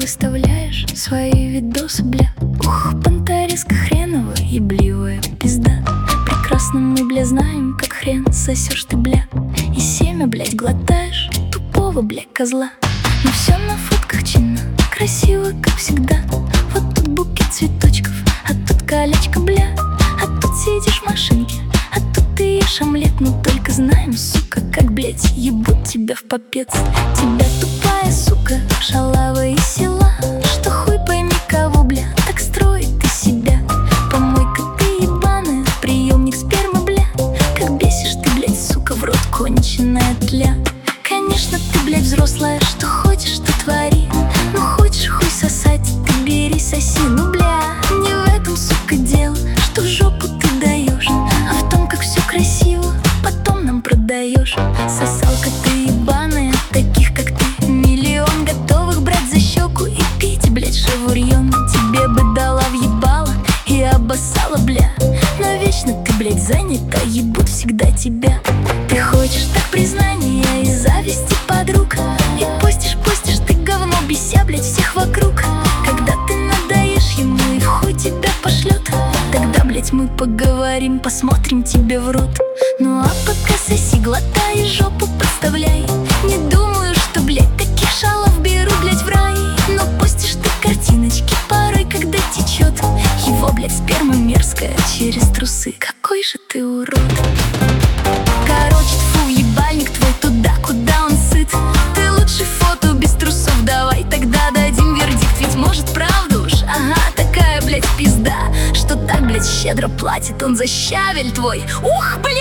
выставляешь свои видосы, бля. Ух, понтареска хреновая, ебливая пизда. Прекрасно мы, бля, знаем, как хрен сосешь ты, бля. И семя, блядь, глотаешь тупого, бля, козла. Но все на фотках чинно, красиво, как всегда. Вот тут букет цветочков, а тут колечко, бля. А тут сидишь в машинке, а тут ты ешь омлет. Ну только знаем, сука, как, блядь, ебут тебя в попец. Тебя тупая, сука, шалава и села. Что хуй пойми кого, бля, так строит ты себя. Помойка ты ебаная, приемник спермы, бля. Как бесишь ты, блядь, сука, в рот конченая тля. Конечно, ты, блядь, взрослая, что хочешь, то твори. Ну хочешь хуй сосать, ты бери, соси, ну, бля. Не в этом, сука, дело, что в жопу ты даешь, а в том, как все красиво потом нам продаешь. Сосалка ты ебаная, таких как ты миллион, готовых брать за щеку и пить, блядь, шавурьон. Тебе бы дала въебала и обоссала, бля. Но вечно ты, блядь, занята, ебут всегда тебя. Ты хочешь так признания и зависти подруг, и постишь ты говно, беся, блядь, всех вокруг. Когда ты надоешь ему и в хуй тебя пошлет, тогда, блядь, мы поговорим, посмотрим тебе в рот. Ну а пока соси, глотай и жопу подставляй. Не думаю, что, блядь, таких шалов беру, блядь, в рай. Но постишь ты картиночки порой, когда течет его, блядь, сперма мерзкая через трусы. Какой же ты урод. Короче, тьфу, ебальник твой туда, куда он сыт. Ты лучше фото без трусов давай, тогда дадим вердикт. Ведь может правда уж, ага, такая, блядь, пизда, что так, блядь, щедро платит он за щавель твой. Ух, бля!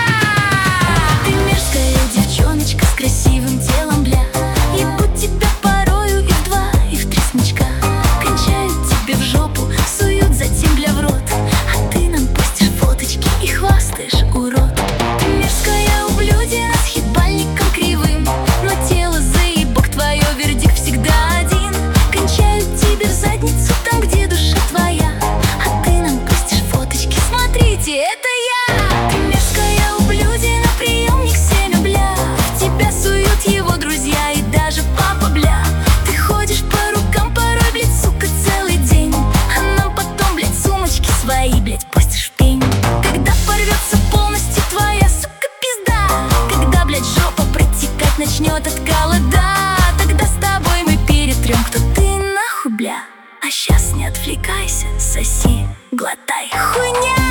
Ты мерзкая девчоночка с красивым телом, бля. Ебут тебя порою и в два, и в три смычка. Кончают тебе в жопу, суют затем, бля, в рот. А ты нам постишь фоточки и хвастаешь, урод. Ты мерзкая ублюдина с ебальником кривым, но тело заебок твое, вердикт всегда один. Кончают тебе в задницу там, где душа твоя. А ты нам постишь фоточки, смотрите, это я. Ты мерзкая ублюдина, приемник семя, бля. В тебя суют его друзья и даже папа, бля. Ты ходишь по рукам порой, блядь, сука, целый день. А нам потом, блядь, сумочки свои, блядь, постишь в пень. Когда порвется полностью твоя, сука, пизда. Когда, блядь, жопа протекать начнет от голода, тогда с тобой мы перетрем, кто ты нахуй, бля. А щас не отвлекайся, соси, глотай, хуйня.